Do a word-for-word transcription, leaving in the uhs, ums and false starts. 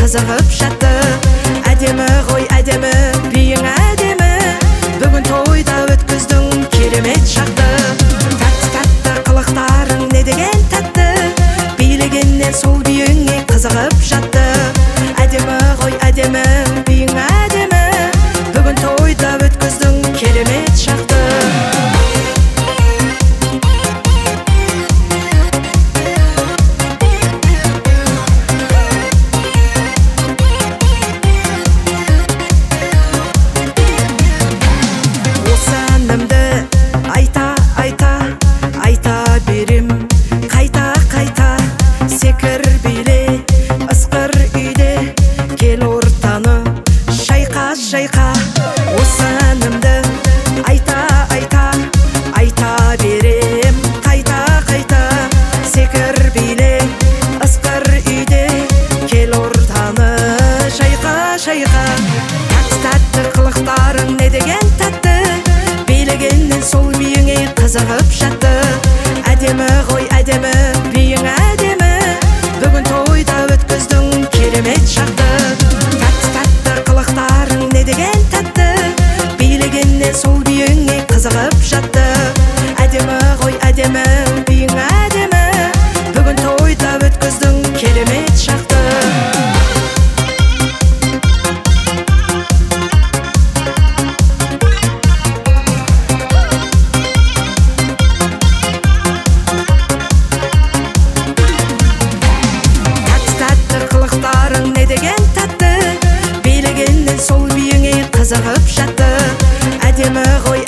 қызығып жатты. Әдемі ғой әдемі, биің әдемі, бүгін тойда өткіздің керемет шақты. Тәтті-тәтті қылықтарың не деген тәтті, билегеннен сол биіңе қызығып жатты. Әдемі ғой әдемі, биің әдемі, бүгін тойда өткіздің керемет шақты. Шайқа, осы әнімді айта, айта, айта берем, қайта-қайта. Секір биле, ысқыр үйде, кел ортаны шайқа, шайқа. Тәтті-тәтті қылықтарың не деген тәтті, билегеннен сол биіңе қызығып жатты. Әдемі ғой әдемі, биің әдемі, бүгін тойда өткіздің керемет шақты. Сол биіңе қызығып жатты. Әдемі ғой әдемі, биің әдемі, бүгін тойда өткіздің керемет шақты. Тәтті-тәтті қылықтарың не деген тәтті, билегеннен сол биіңе қызығып жатты. Әдемі ғой